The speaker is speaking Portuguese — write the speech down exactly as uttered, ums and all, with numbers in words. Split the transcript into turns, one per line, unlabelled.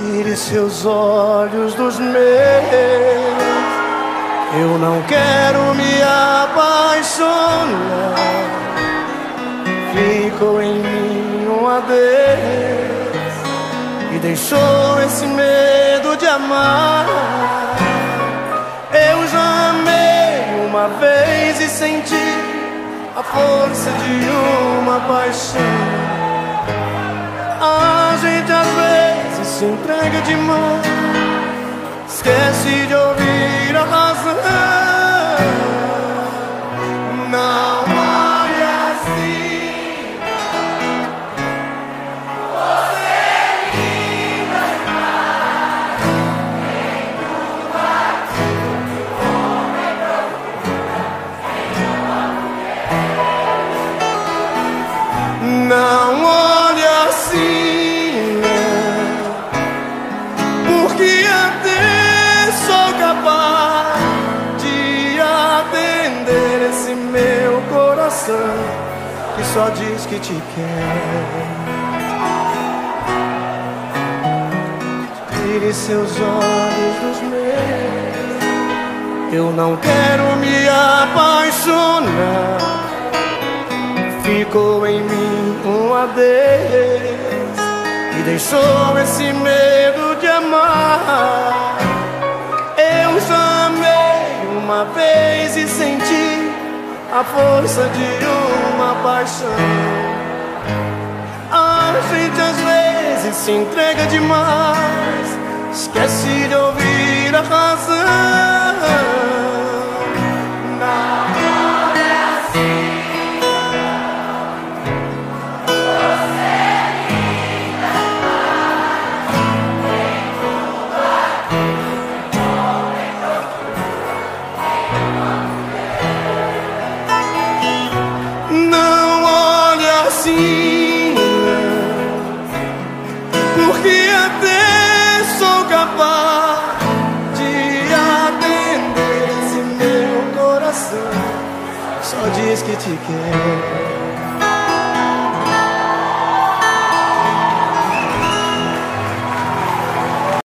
Tire seus olhos dos meus. Eu não quero me apaixonar. Ficou em mim um adeus e deixou esse medo de amar. Eu já amei uma vez e senti a força de uma paixão. A gente às vezes se entrega demais, esquece de ouvir a razão. Não olhe assim, você é linda demais. Em tudo aquilo que o homem procura em uma mulher. Não olhe assim, porque até sou capaz de atender esse meu coração que só diz que te quer. Tire seus olhos dos meus. Eu não quero me apaixonar. Ficou em mim um adeus e deixou esse medo de amar. Eu já amei uma vez e senti a força de uma paixão. A gente às vezes se entrega demais, esquece de ouvir a razão. Não é assim. Sim, porque até sou capaz de atender esse meu coração, só diz que te quer.